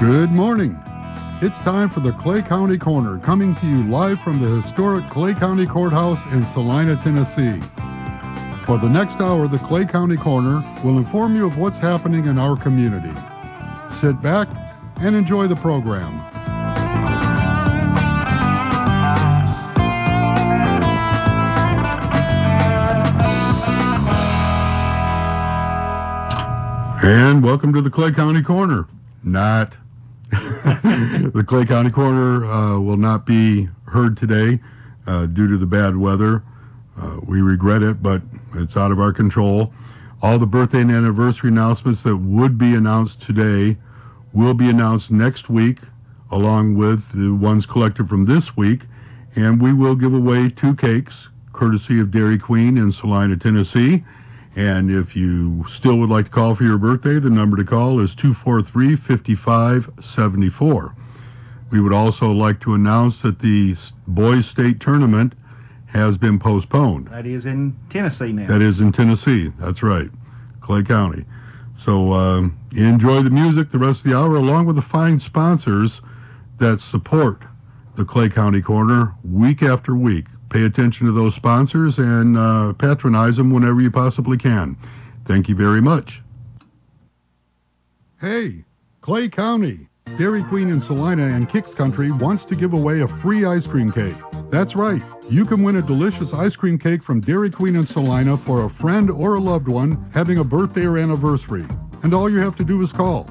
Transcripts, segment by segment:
Good morning. It's time for the Clay County Corner, coming to you live from the historic Clay County Courthouse in Salina, Tennessee. For the next hour, the Clay County Corner will inform you of what's happening in our community. Sit back and enjoy the program. And welcome to the Clay County Corner. Not. The Clay County Corner will not be heard today due to the bad weather. We regret it, but it's out of our control. All the birthday and anniversary announcements that would be announced today will be announced next week, along with the ones collected from this week. And we will give away 2 cakes, courtesy of Dairy Queen in Salina, Tennessee. And if you still would like to call for your birthday, the number to call is 243-5574. We would also like to announce that the boys' state tournament has been postponed. That is in Tennessee now. That is in Tennessee. That's right. Clay County. So enjoy the music the rest of the hour, along with the fine sponsors that support the Clay County Corner week after week. Pay attention to those sponsors and patronize them whenever you possibly can. Thank you very much. Hey, Clay County. Dairy Queen in Salina and Kicks Country wants to give away a free ice cream cake. That's right. You can win a delicious ice cream cake from Dairy Queen in Salina for a friend or a loved one having a birthday or anniversary. And all you have to do is call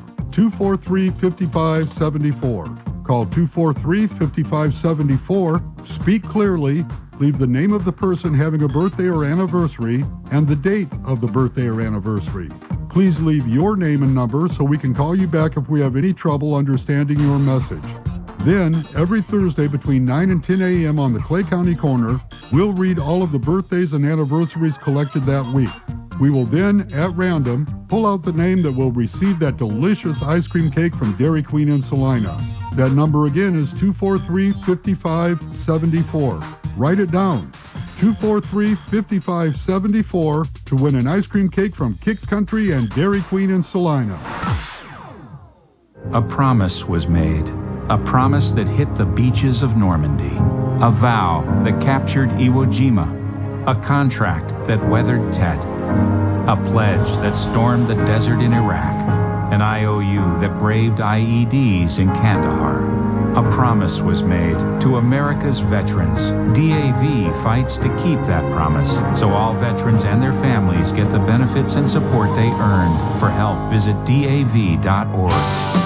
243-5574. Call 243-5574. Speak clearly. Leave the name of the person having a birthday or anniversary and the date of the birthday or anniversary. Please leave your name and number so we can call you back if we have any trouble understanding your message. Then, every Thursday between 9 and 10 a.m. on the Clay County Corner, we'll read all of the birthdays and anniversaries collected that week. We will then, at random, pull out the name that will receive that delicious ice cream cake from Dairy Queen in Salina. That number again is 243-5574. Write it down. 243-5574 to win an ice cream cake from Kicks Country and Dairy Queen in Salina. A promise was made. A promise that hit the beaches of Normandy. A vow that captured Iwo Jima. A contract that weathered Tet. A pledge that stormed the desert in Iraq. An IOU that braved IEDs in Kandahar. A promise was made to America's veterans. DAV fights to keep that promise, so all veterans and their families get the benefits and support they earned. For help, visit DAV.org.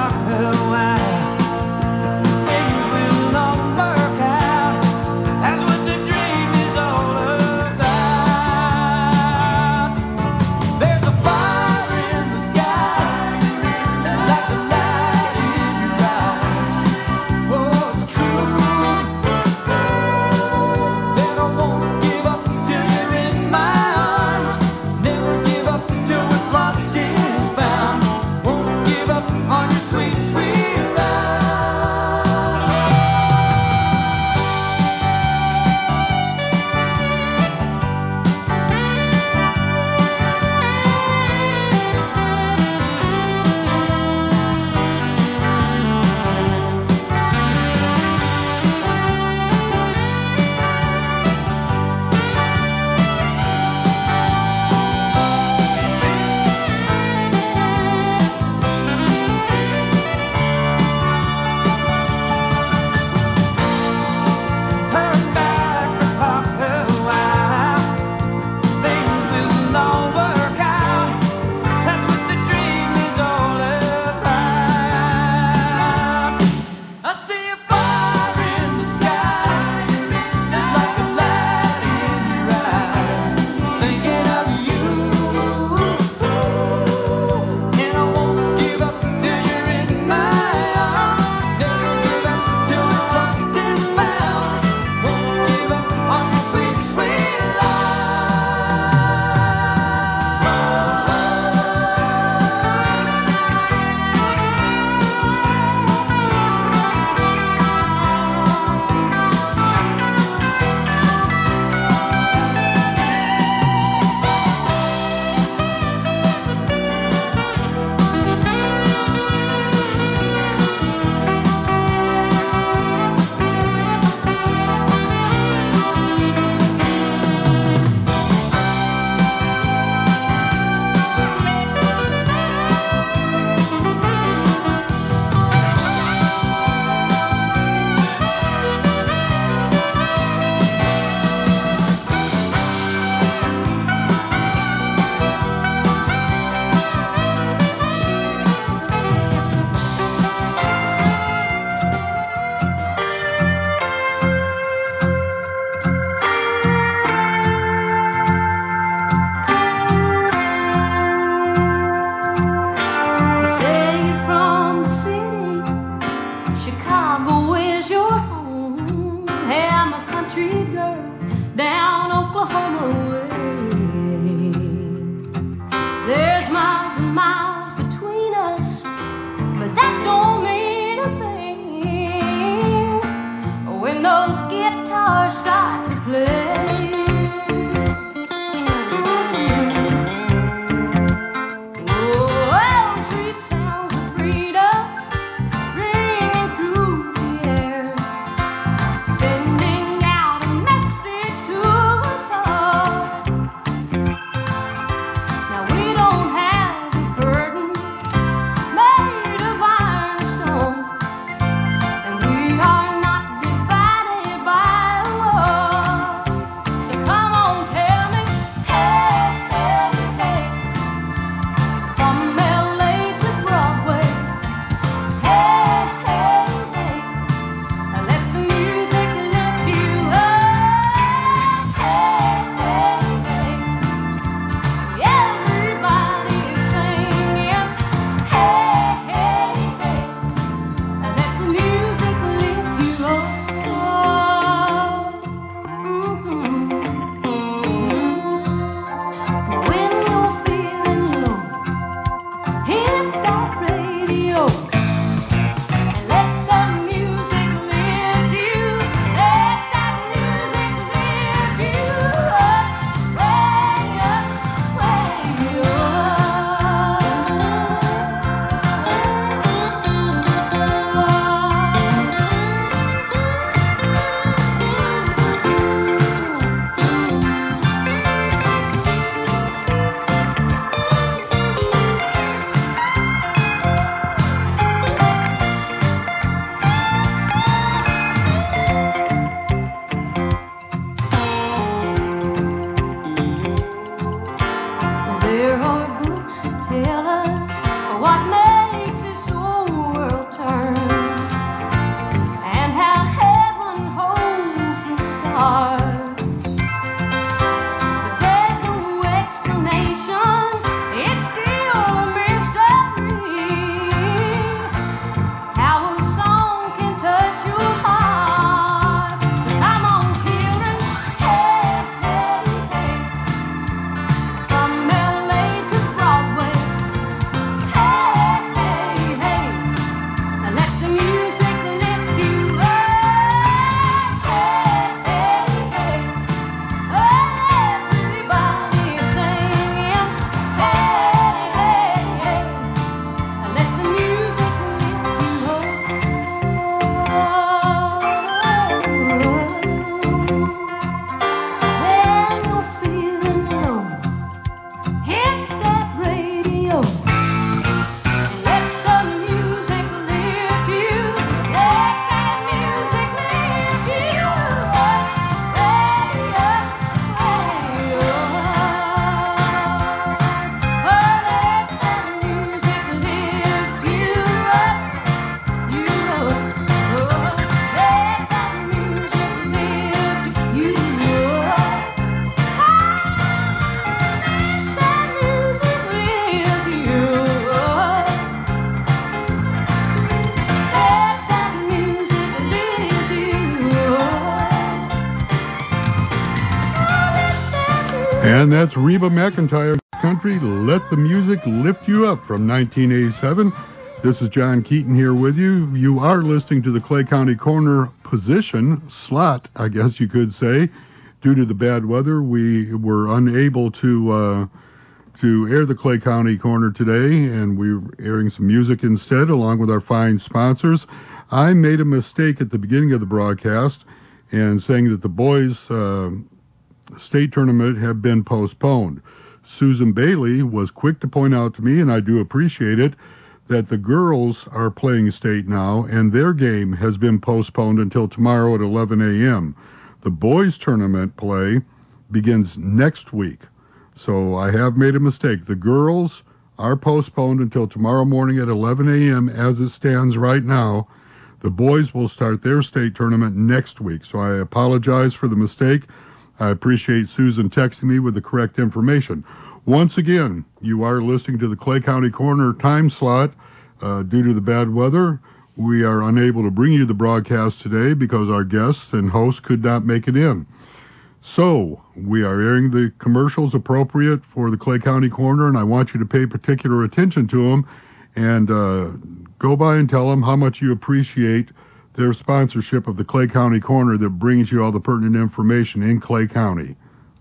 As tell us what makes this whole world turn, and how heaven holds the stars. But there's no explanation, it's still a mystery, how a song can touch your heart. So come on, children, hey, hey, hey, from LA to Broadway, hey, hey, hey, let the music lift you up, hey, hey, hey, everybody singing, hey, hey, hey, let the music lift you up. When you're feeling low, hit that radio. Let the music lift you. Let that music lift you up. Way up, way up. Oh, let that music lift you up. You up. Oh, let that music lift you up. That music lift you up. Let that music lift you up. And that's Reba McEntire Country, Let the Music Lift You Up from 1987. This is John Keaton here with you. You are listening to the Clay County Corner position, slot, I guess you could say. Due to the bad weather, we were unable to air the Clay County Corner today, and we're airing some music instead, along with our fine sponsors. I made a mistake at the beginning of the broadcast and saying that the boys' state tournament have been postponed. Susan Bailey was quick to point out to me, and I do appreciate it, that the girls are playing state now, and their game has been postponed until tomorrow at 11 a.m. The boys' tournament play begins next week. So I have made a mistake. The girls are postponed until tomorrow morning at 11 a.m. as it stands right now. The boys will start their state tournament next week. So I apologize for the mistake. I appreciate Susan texting me with the correct information. Once again, you are listening to the Clay County Corner time slot. Due to the bad weather, we are unable to bring you the broadcast today because our guests and hosts could not make it in. So we are airing the commercials appropriate for the Clay County Corner, and I want you to pay particular attention to them and go by and tell them how much you appreciate their sponsorship of the Clay County Corner that brings you all the pertinent information in Clay County.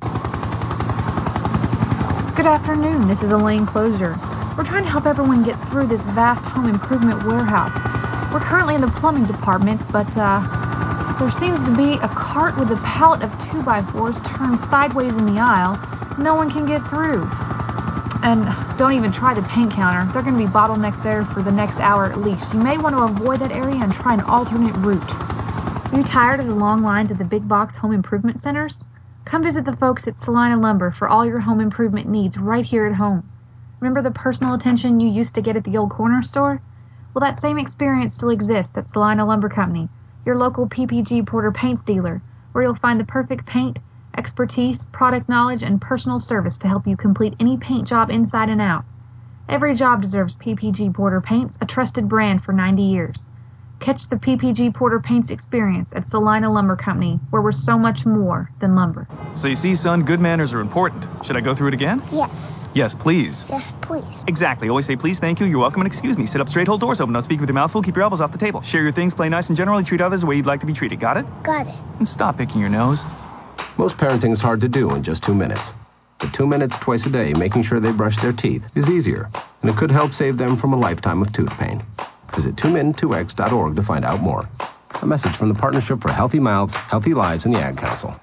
Good afternoon. This is Elaine Closier. We're trying to help everyone get through this vast home improvement warehouse. We're currently in the plumbing department, but there seems to be a cart with a pallet of 2x4s turned sideways in the aisle. No one can get through. And don't even try the paint counter. They're going to be bottlenecked there for the next hour at least. You may want to avoid that area and try an alternate route. Are you tired of the long lines at the big box home improvement centers? Come visit the folks at Salina Lumber for all your home improvement needs right here at home. Remember the personal attention you used to get at the old corner store? Well, that same experience still exists at Salina Lumber Company, your local PPG Porter Paints dealer, where you'll find the perfect paint, expertise, product knowledge, and personal service to help you complete any paint job inside and out. Every job deserves PPG Porter Paints, a trusted brand for 90 years. Catch the PPG Porter Paints experience at Salina Lumber Company, where we're so much more than lumber. So you see, son, good manners are important. Should I go through it again? Yes. Yes, please. Yes, please. Exactly. Always say please, thank you, you're welcome, and excuse me. Sit up straight, hold doors open, don't speak with your mouth full, keep your elbows off the table. Share your things, play nice, and generally treat others the way you'd like to be treated. Got it? Got it. And stop picking your nose. Most parenting is hard to do in just 2 minutes. But 2 minutes twice a day making sure they brush their teeth is easier, and it could help save them from a lifetime of tooth pain. Visit 2min2x.org to find out more. A message from the Partnership for Healthy Mouths, Healthy Lives, and the Ad Council.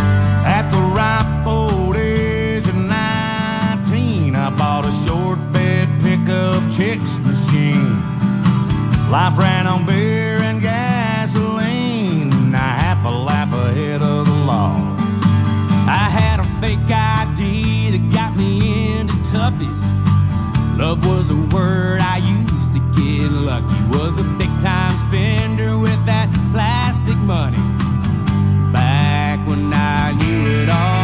At the ripe old age of 19, I bought a short bed politics machine. Life ran on beer and gasoline, a half a lap ahead of the law. I had a fake ID that got me into toughies. Love was a word I used to get lucky. Was a big-time spender with that plastic money. Back when I knew it all.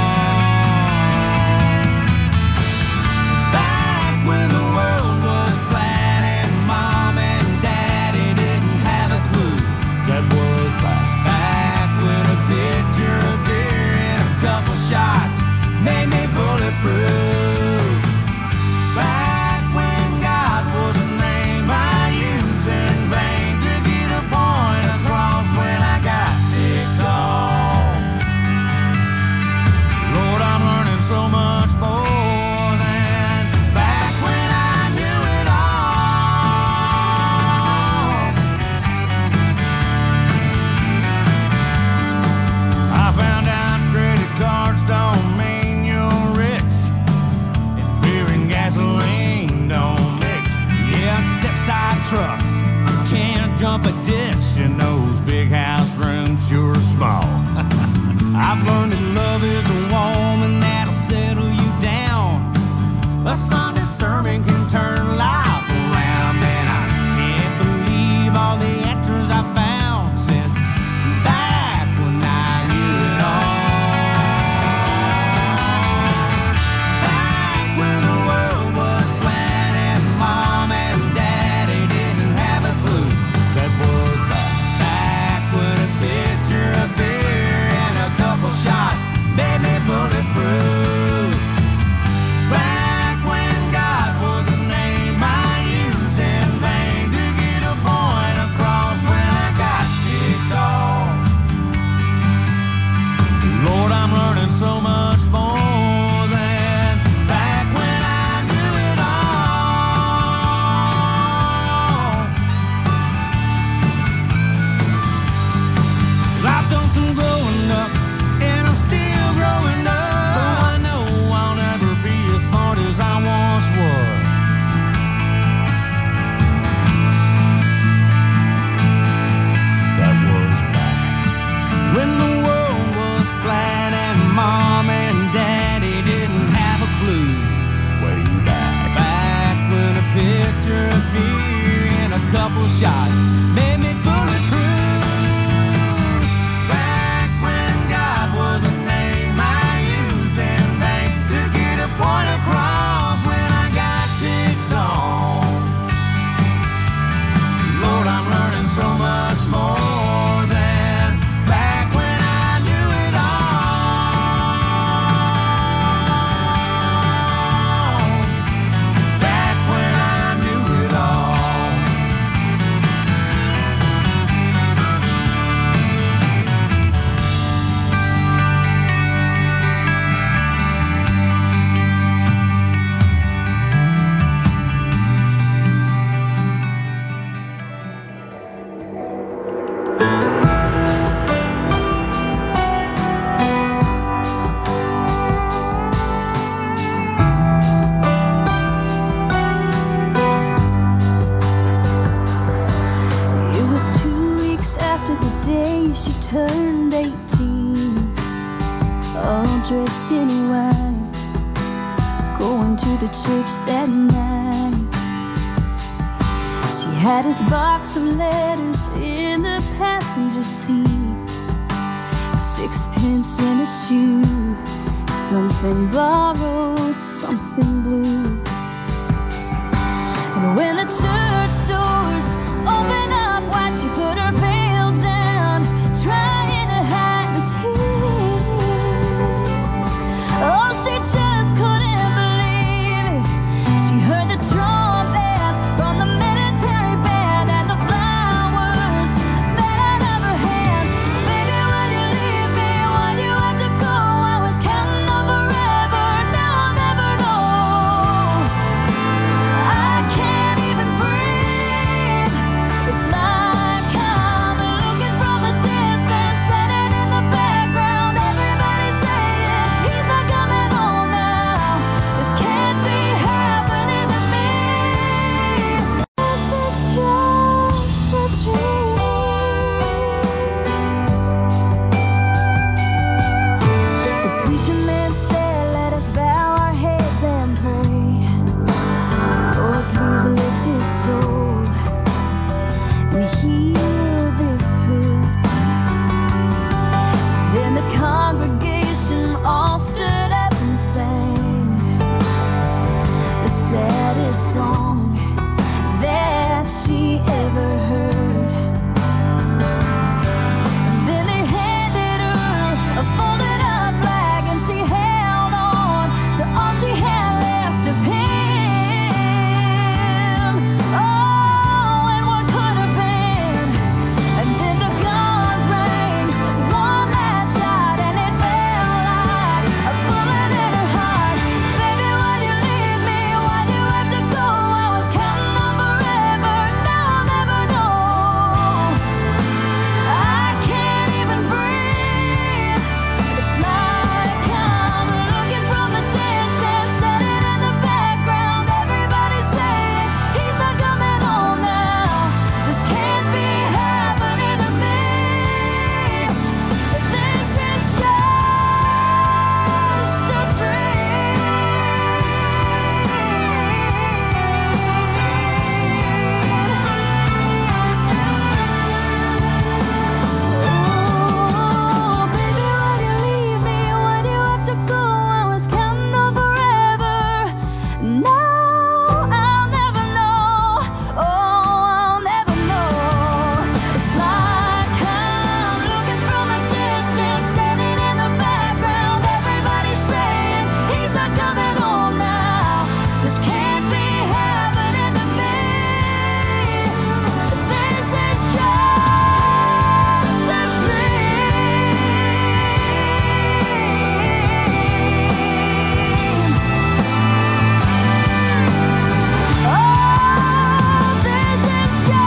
Made me bulletproof. Back when God was a name I used in vain to get a point across when I got ticked off. Lord, I'm learning so much more than back when I knew it all. I found out credit cards don't mean gasoline don't mix. Yeah, step-side trucks can't jump a ditch, and those big house rooms sure small. I've learned that love is a woman that'll settle you down. A Sunday sermon can turn life around, and I can't believe all the answers I found since back when I knew it all. Couple shots made me bulletproof. Back when God was a name I used in vain to get a point across when I got ticked off. Lord, I'm learning so much more than back when I knew it all. Back when I knew it all. Turned 18, all dressed in white, going to the church that night. She had his box of letters in the passenger seat, 6 pence in a shoe, something borrowed, something blue. And when the church doors opened up wide, she put her veil down, trying to hide the tears. Oh, she just couldn't believe it. She heard the trumpets from the military band and the flowers that I never had. Baby, when you leave me, when you had to go, I was counting on forever. Now I'll never know. saddest song that she ever heard. Then they handed her a folded up flag, and she held on to all she had left of him. Oh, and what could have been? And then the guns rang, one last shot, and it felt like a bullet in her heart. Baby, why'd you leave me? Why'd you have to go? I was counting on forever. Now I'll never know. I can't even breathe. It's like I'm looking from a distance, standing in the background. Everybody's saying he's not coming home now. This can't be happening to me. This is just a dream. Oh, baby, why'd you leave me? Why'd you have to go? I was counting on forever. Now I'll never know. Oh, I'll never know. It's like I'm looking from a distance, standing in the background. Everybody's saying he's not coming home now. This can't be happening to me. This is just a dream. Oh, this is just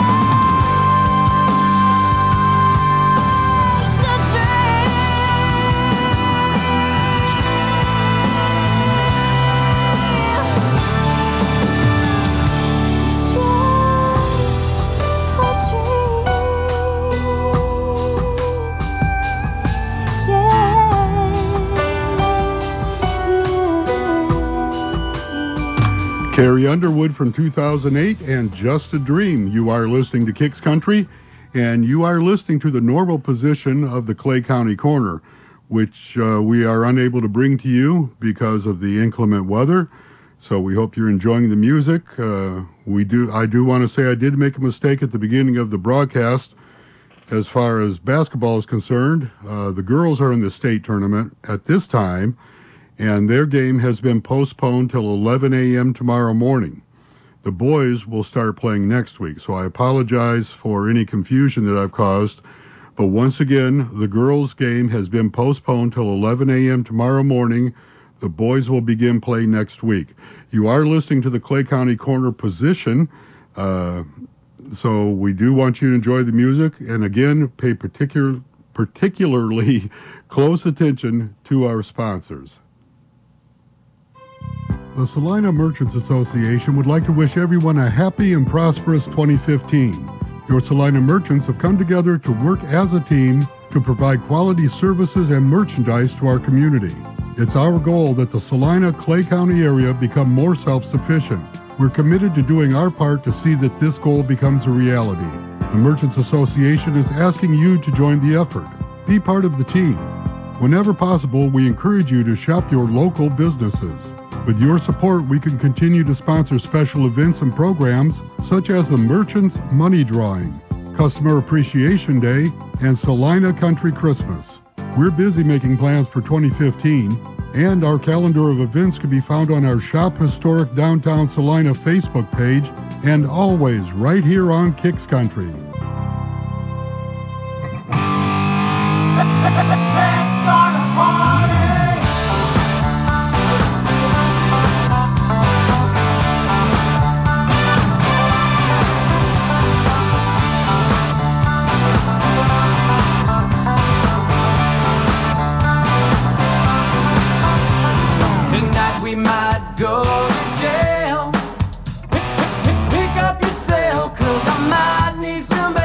Carrie Underwood from 2008 and Just a Dream. You are listening to Kicks Country, and you are listening to the normal position of the Clay County Corner, which we are unable to bring to you because of the inclement weather. So we hope you're enjoying the music. I do want to say I did make a mistake at the beginning of the broadcast as far as basketball is concerned. The girls are in the state tournament at this time, and their game has been postponed till 11 a.m. tomorrow morning. The boys will start playing next week, so I apologize for any confusion that I've caused. But once again, the girls' game has been postponed till 11 a.m. tomorrow morning. The boys will begin play next week. You are listening to the Clay County Corner position, so we do want you to enjoy the music. And again, pay particularly close attention to our sponsors. The Salina Merchants Association would like to wish everyone a happy and prosperous 2015. Your Salina merchants have come together to work as a team to provide quality services and merchandise to our community. It's our goal that the Salina Clay County area become more self-sufficient. We're committed to doing our part to see that this goal becomes a reality. The Merchants Association is asking you to join the effort. Be part of the team. Whenever possible, we encourage you to shop your local businesses. With your support, we can continue to sponsor special events and programs such as the Merchants Money Drawing, Customer Appreciation Day, and Salina Country Christmas. We're busy making plans for 2015, and our calendar of events can be found on our Shop Historic Downtown Salina Facebook page and always right here on Kicks Country. Tonight we might go to jail. Pick up yourself, 'cause I might need some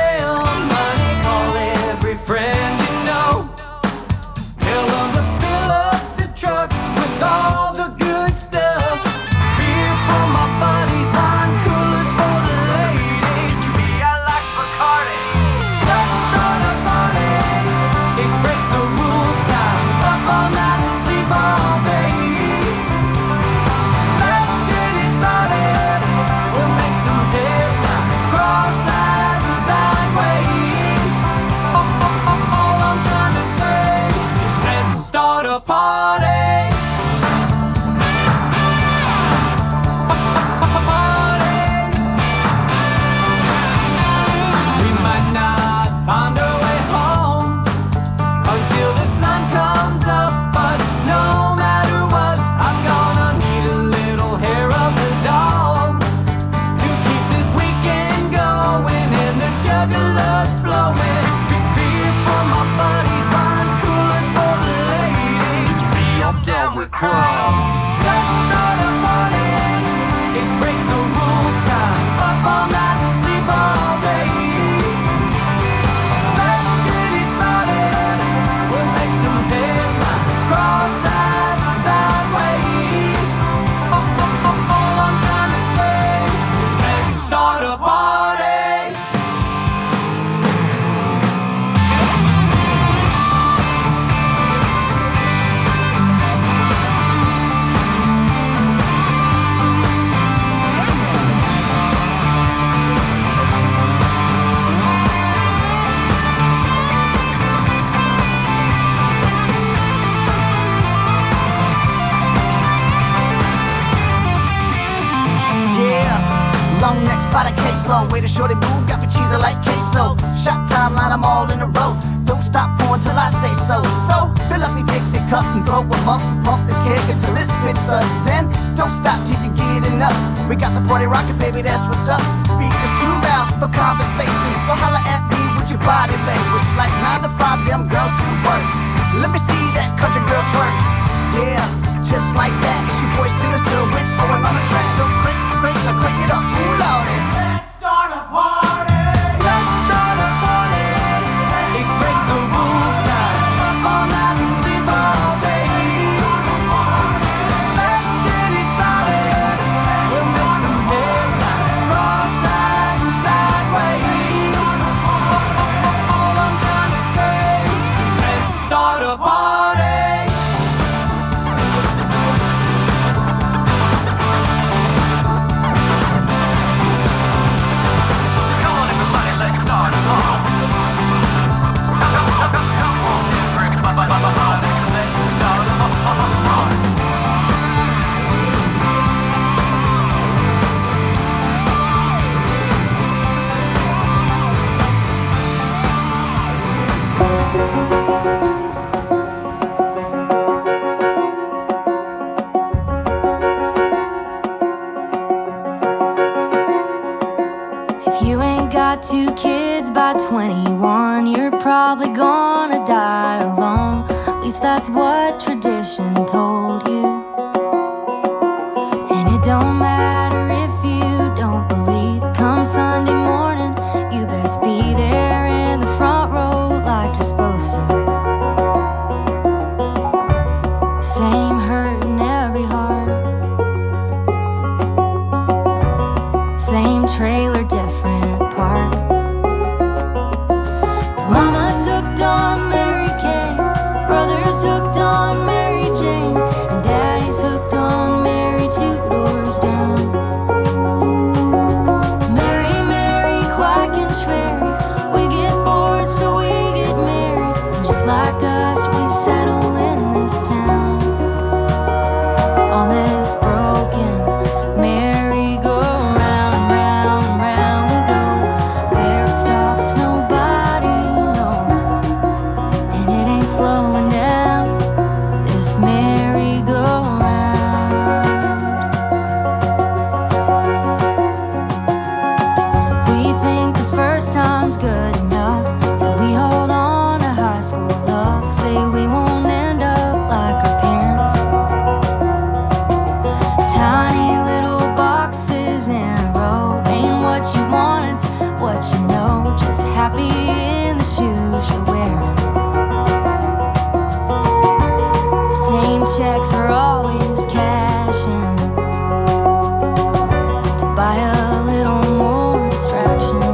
by the caseload. Way to shorty move, got the cheese like queso. Shot timeline, I'm all in a row. Don't stop going till I say so. So, fill up your Dixie cup and throw 'em up. Pump the keg until this fits us. Then, don't stop till you get enough. We got the party rockin', baby, that's what's up. Speakers too loud for conversation. So holla at me with your body language. Like 9 to 5, them girls do work. Let me see that country girl twerk. Yeah, just like that. It's your boy Sinister with Owen on the track. So crank it up, ooh lordy. Let's start a party. Let's start a party. Let's break the rules now. Up all night and sleep all day. Let's get it started. We'll make some headlines. Cross-eyed and sideways. All I'm trying to say, let's start a party. If you ain't got 2 kids by 21, you're probably gonna die alone. At least that's what tradition told you. And it don't matter if you don't believe. Come Sunday morning, you best be there in the front row like you're supposed to. Same hurt in every heart. Same trailer, different park. Mama took on Mary Kay, brothers hooked on Mary Jane, and daddy's hooked on Mary 2 doors down. Mary, Mary, quack and Schwery, we get bored so we get married. And just like dust we settle in this town. On this broken merry-go-round, round and round we go. Where it stops nobody knows, and it ain't slowing down, this merry-go-round. We think the first time's good enough, so we hold on to high school love. Say we won't end up like our parents. Tiny little boxes in a row. Ain't what you want, it's what you know. Just happy in the shoes you're wearing. Same checks are always cashing to buy a little more distraction.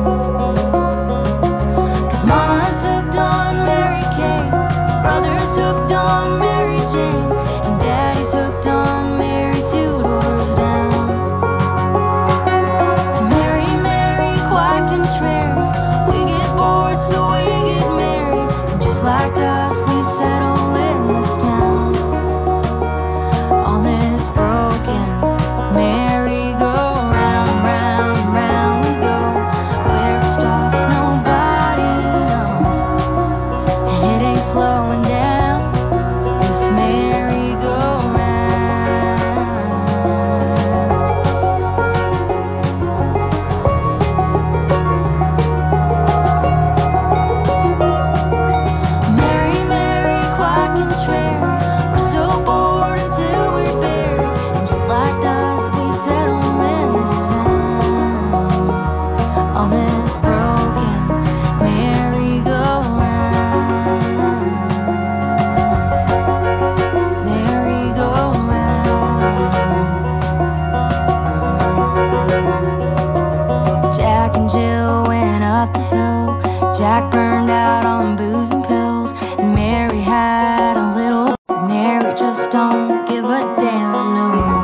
'Cause mama's hooked on Mary Kay, brothers hooked on Mary Jane, and daddy's hooked on Mary 2 doors down. Mary, Mary, quack and Schwery, we get bored so we get married. And just like us, we settle in this town. On this broken merry-go-round, round and round we go. Where it stops nobody knows, and it ain't slowing down, this merry-go-round. Mary, Mary, quack and Schwery, we're so bored until we're buried. And just like us, we settle in this town. On this broken merry-go-round, merry-go-round. Jack and Jill went up the hill. Jack burned out on booze and pills, and Mary had a little. Mary just don't give a damn no more.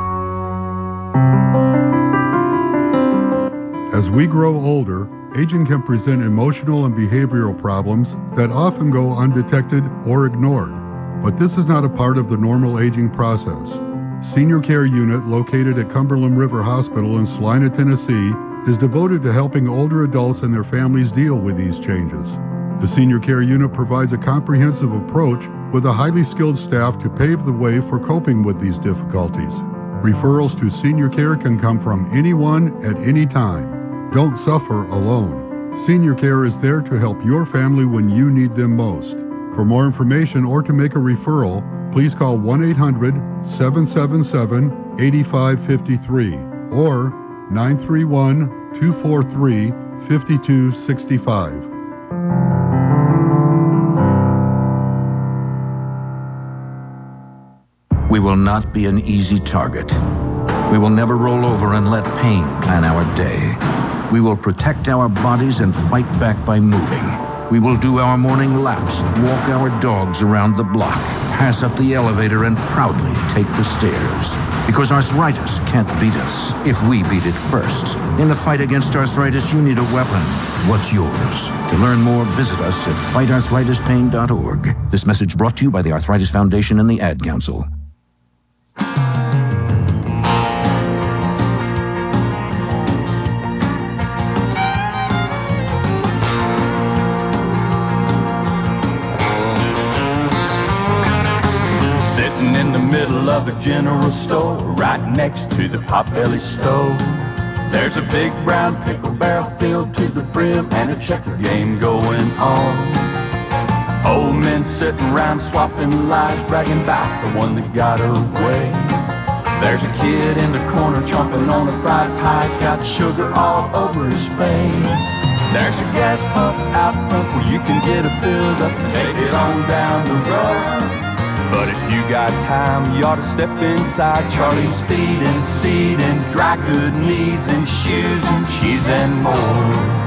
As we grow older, aging can present emotional and behavioral problems that often go undetected or ignored. But this is not a part of the normal aging process. Senior Care Unit, located at Cumberland River Hospital in Salina, Tennessee, is devoted to helping older adults and their families deal with these changes. The Senior Care Unit provides a comprehensive approach with a highly skilled staff to pave the way for coping with these difficulties. Referrals to Senior Care can come from anyone at any time. Don't suffer alone. Senior Care is there to help your family when you need them most. For more information or to make a referral, please call 1-800-777-8553 or 931-243-5265. We will not be an easy target. We will never roll over and let pain plan our day. We will protect our bodies and fight back by moving. We will do our morning laps, walk our dogs around the block, pass up the elevator, and proudly take the stairs. Because arthritis can't beat us if we beat it first. In the fight against arthritis, you need a weapon. What's yours? To learn more, visit us at fightarthritispain.org. This message brought to you by the Arthritis Foundation and the Ad Council. Of a general store right next to the Potbelly stove. There's a big brown pickle barrel filled to the brim and a checker game going on. Old men sitting around swapping lies, bragging about the one that got away. There's a kid in the corner chomping on a fried pie, he's got sugar all over his face. There's a gas pump out front where you can get it filled up and take it on down the road. But if you got time, you ought to step inside Charlie's Feed and Seed and dry good needs and shoes and cheese and more.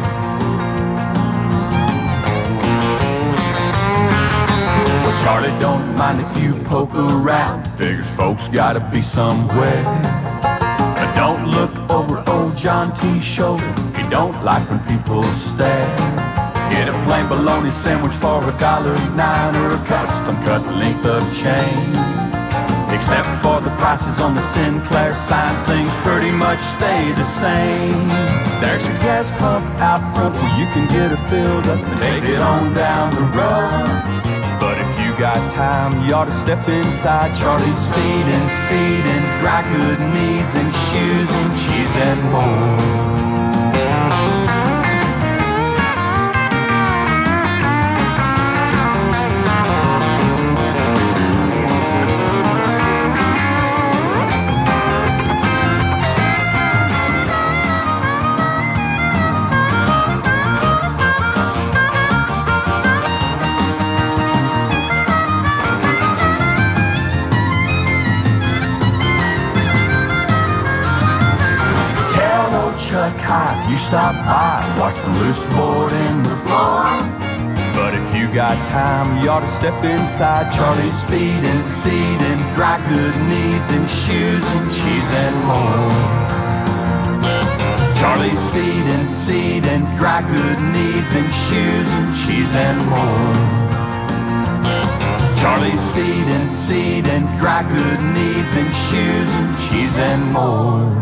Well, Charlie don't mind if you poke around, figures folks gotta be somewhere. But don't look over old John T's shoulder, he don't like when people stare. Get a plain bologna sandwich for $1.09 or a custom cut length of chain. Except for the prices on the Sinclair sign, things pretty much stay the same. There's a gas pump out front where you can get it filled up and take it on down the road. But if you got time, you ought to step inside Charlie's Feed and Seed and dry good needs and shoes and cheese and more. You stop by, watch the loose board in the floor. But if you got time, you ought to step inside Charlie's Feed and Seed and dry good needs and shoes and cheese and more. Charlie's Feed and Seed and dry good needs and shoes and cheese and more. Charlie's Feed and Seed and dry good needs and shoes and cheese and more.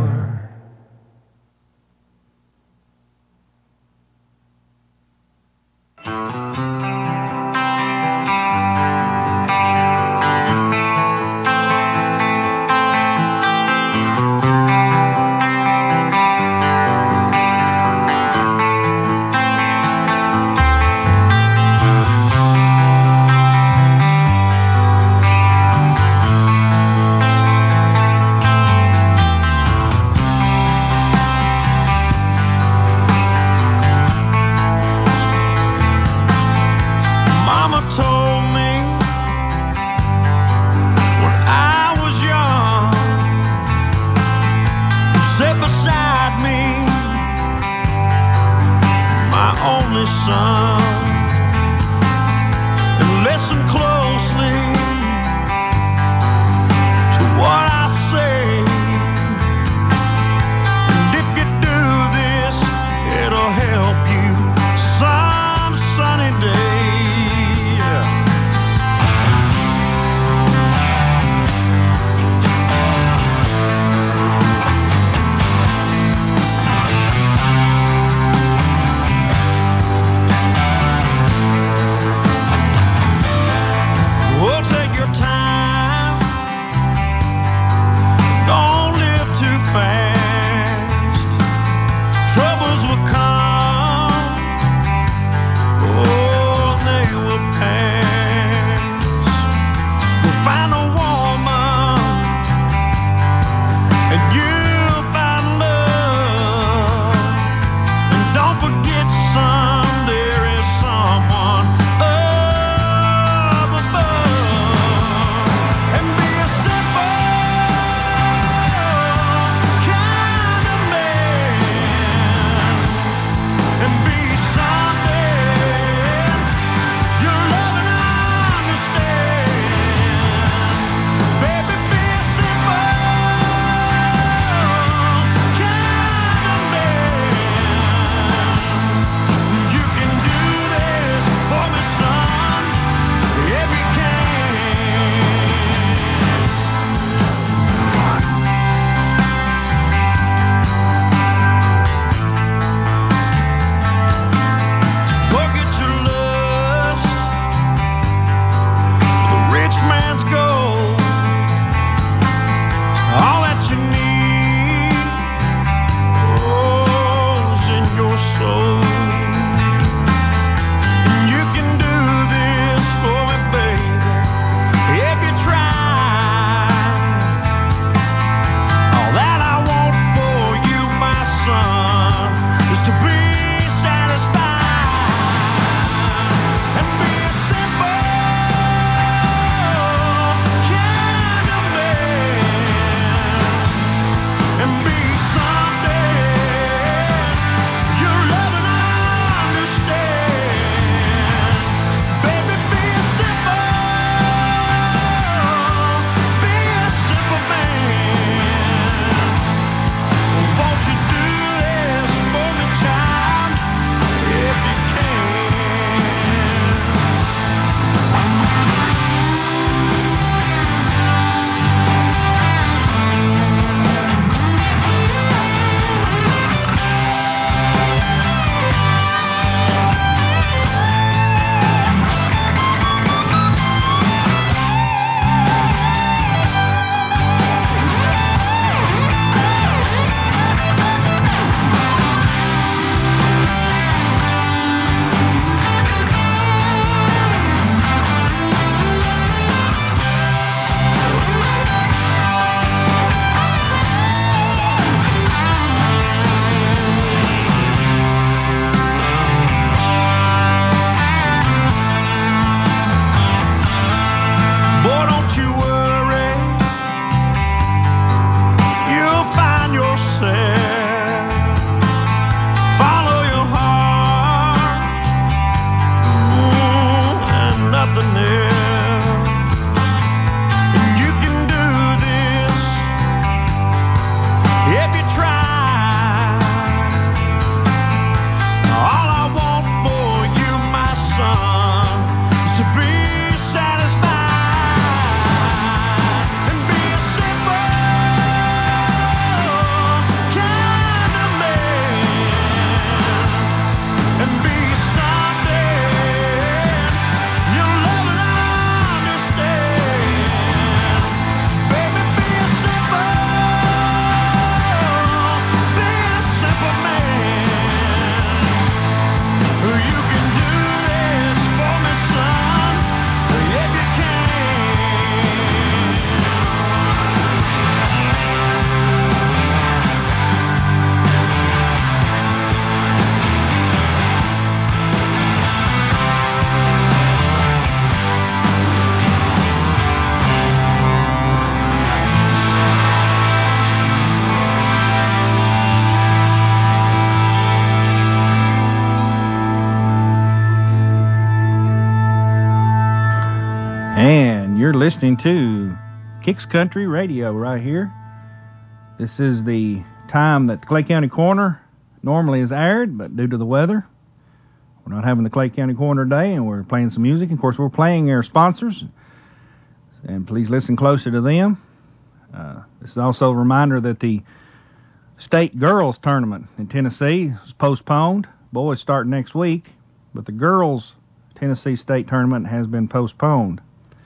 you're listening to Kicks Country Radio right here. This is the time that the Clay County Corner normally is aired, but due to the weather, we're not having the Clay County Corner today, and we're playing some music. Of course, we're playing our sponsors, and please listen closer to them. This is also a reminder that the state girls tournament in Tennessee is postponed. Boys start next week, but the girls Tennessee state tournament has been postponed.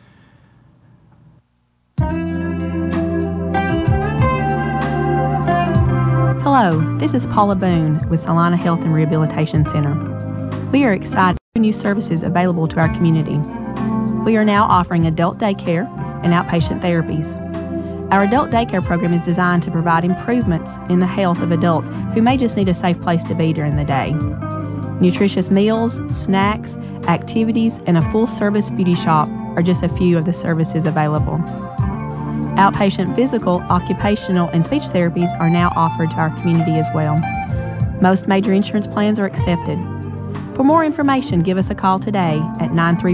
Hello, this is Paula Boone with Salina Health and Rehabilitation Center. We are excited for new services available to our community. We are now offering adult daycare and outpatient therapies. Our adult daycare program is designed to provide improvements in the health of adults who may just need a safe place to be during the day. Nutritious meals, snacks, activities, and a full-service beauty shop are just a few of the services available. Outpatient physical, occupational, and speech therapies are now offered to our community as well. Most major insurance plans are accepted. For more information, give us a call today at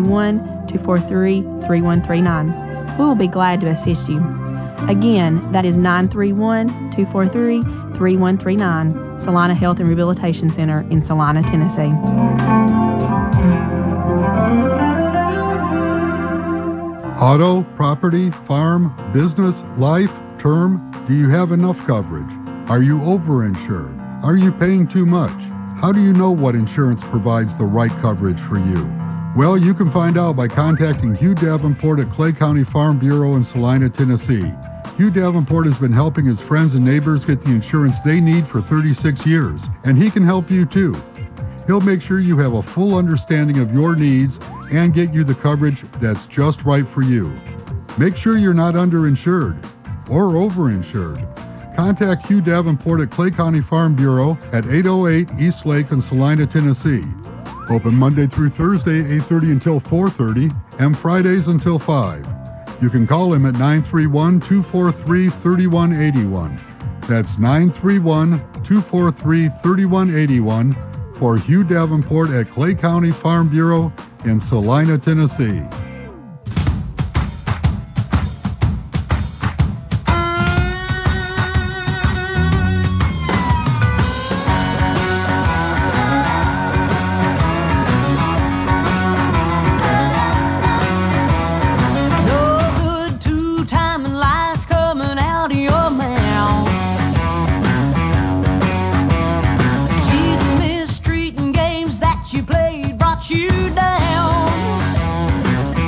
931-243-3139. We will be glad to assist you. Again, that is 931-243-3139, Salina Health and Rehabilitation Center in Salina, Tennessee. Auto, property, farm, business, life, term, do you have enough coverage? Are you overinsured? Are you paying too much? How do you know what insurance provides the right coverage for you? Well, you can find out by contacting Hugh Davenport at Clay County Farm Bureau in Salina, Tennessee. Hugh Davenport has been helping his friends and neighbors get the insurance they need for 36 years, and he can help you too. He'll make sure you have a full understanding of your needs and get you the coverage that's just right for you. Make sure you're not underinsured or overinsured. Contact Hugh Davenport at Clay County Farm Bureau at 808 East Lake in Salina, Tennessee. Open Monday through Thursday, 8:30 until 4:30, and Fridays until 5. You can call him at 931-243-3181. That's 931-243-3181 for Hugh Davenport at Clay County Farm Bureau in Salina, Tennessee. You played brought you down.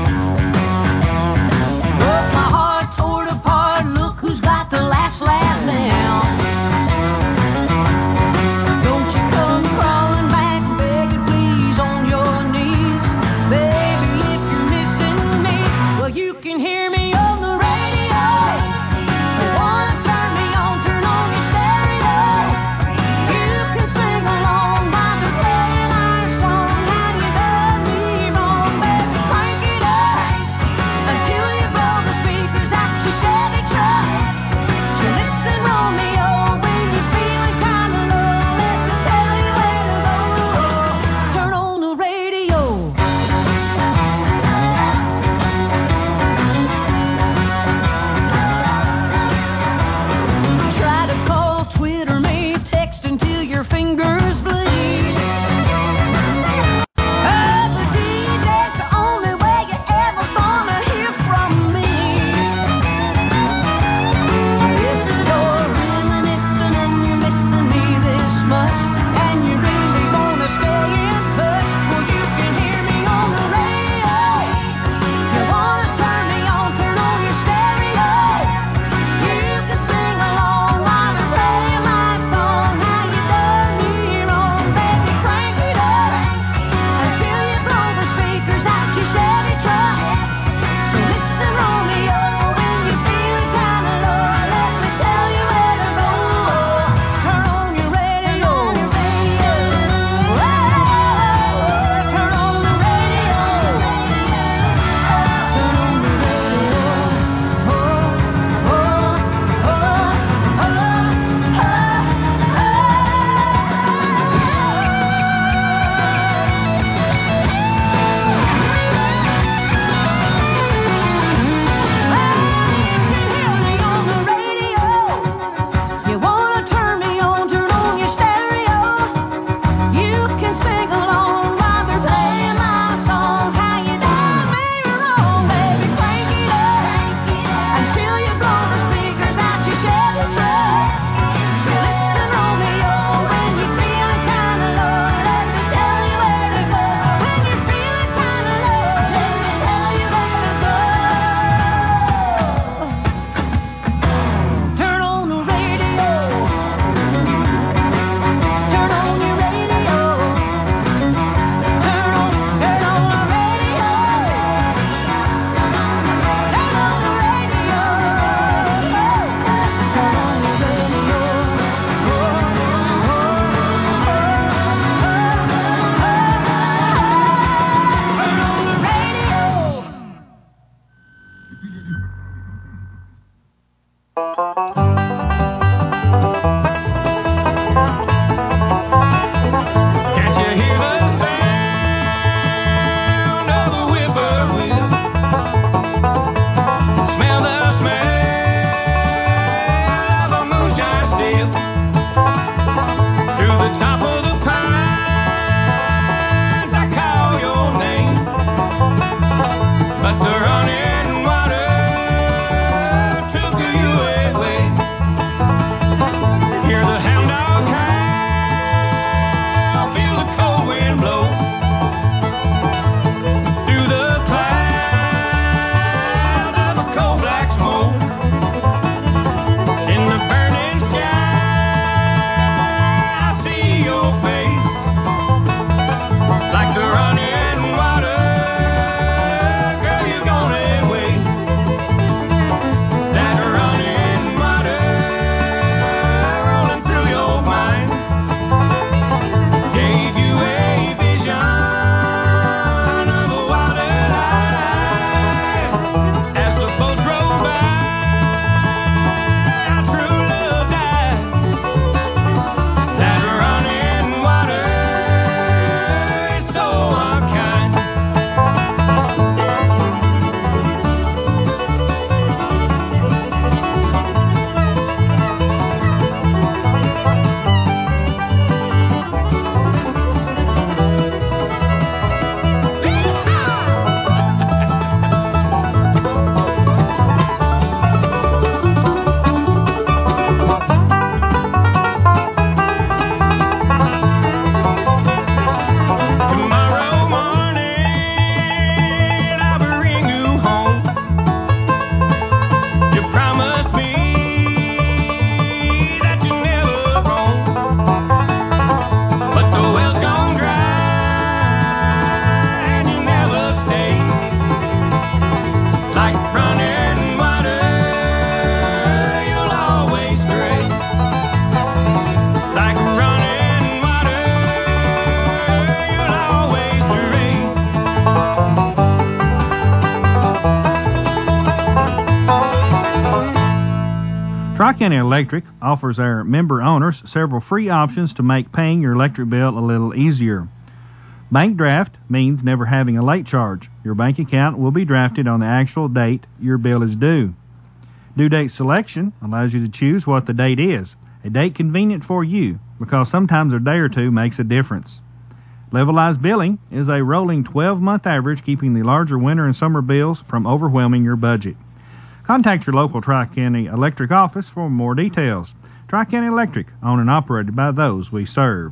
Tri-County Electric offers our member owners several free options to make paying your electric bill a little easier. Bank draft means never having a late charge. Your bank account will be drafted on the actual date your bill is due. Due date selection allows you to choose what the date is, a date convenient for you, because sometimes a day or two makes a difference. Levelized billing is a rolling 12-month average, keeping the larger winter and summer bills from overwhelming your budget. Contact your local Tri-County Electric office for more details. Tri-County Electric, owned and operated by those we serve.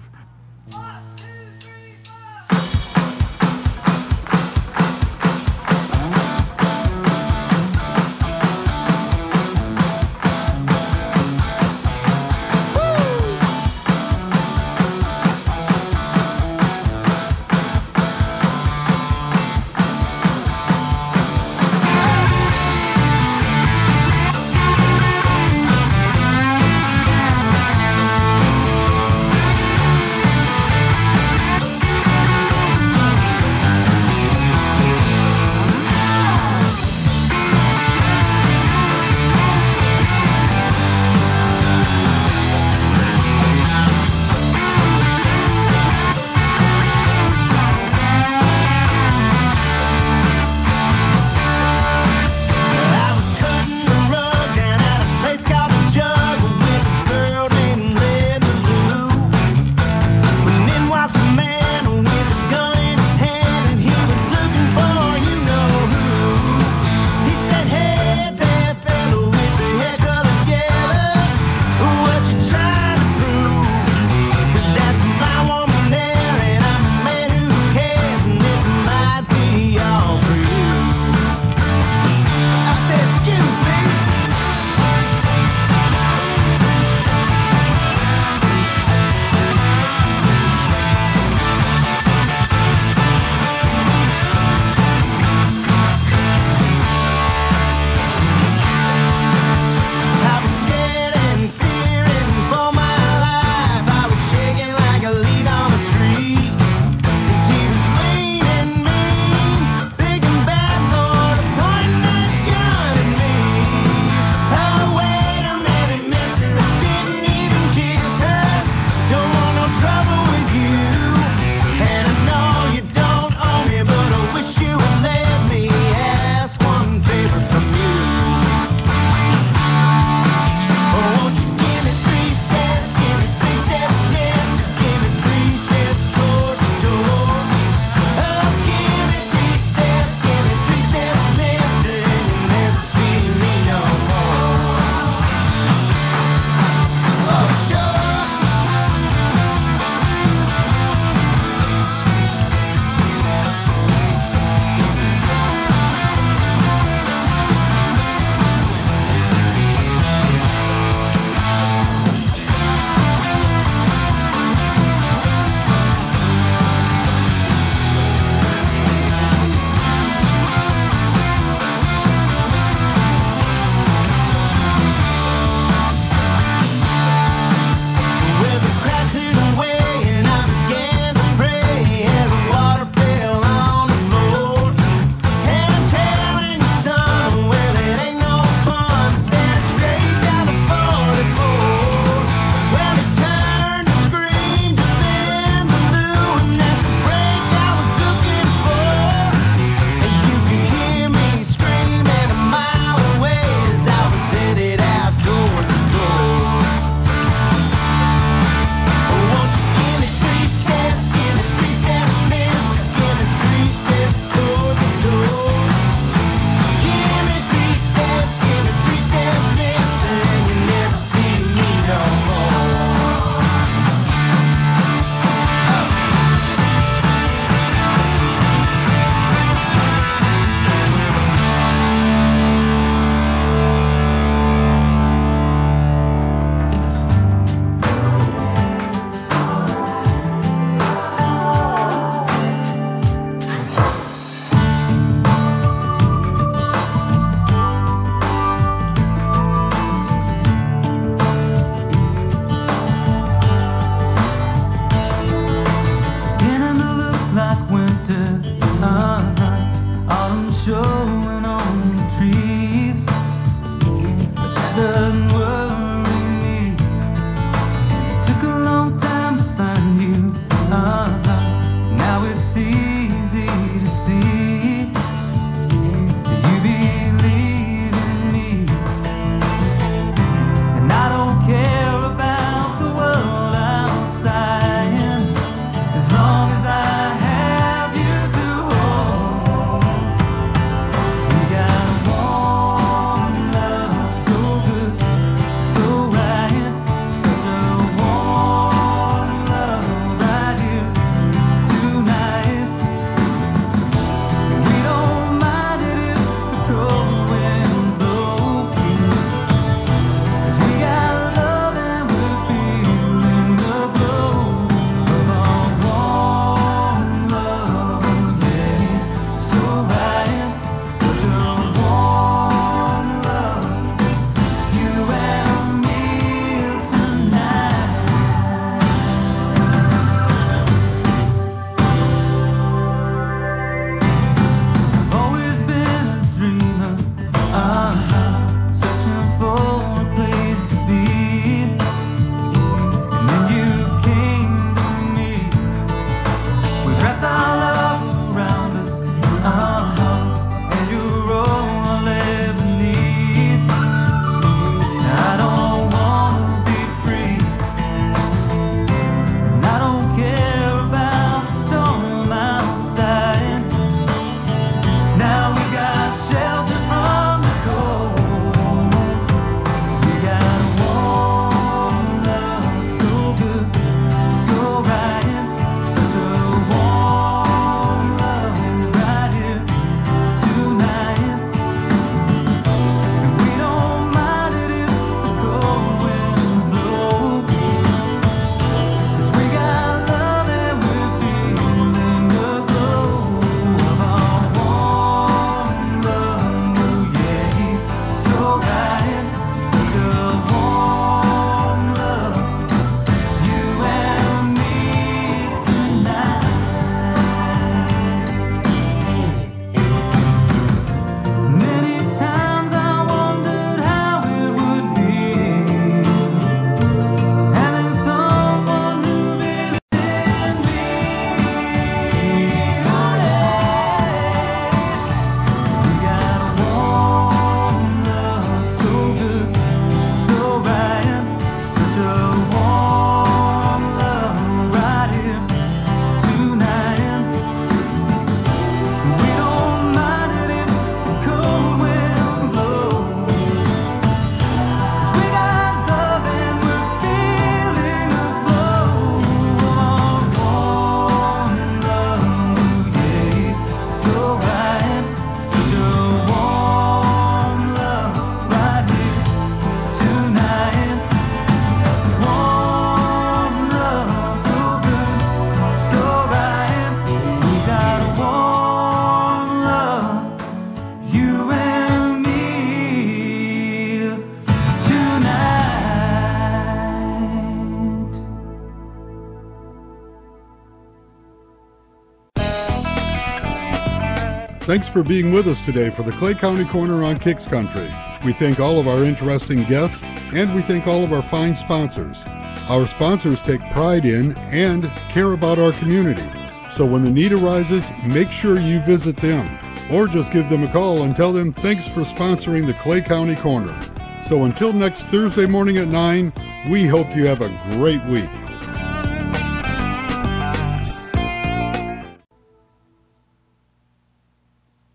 Thanks for being with us today for the Clay County Corner on Kicks Country. We thank all of our interesting guests, and we thank all of our fine sponsors. Our sponsors take pride in and care about our community. So when the need arises, make sure you visit them, or just give them a call and tell them thanks for sponsoring the Clay County Corner. So until next Thursday morning at 9, we hope you have a great week.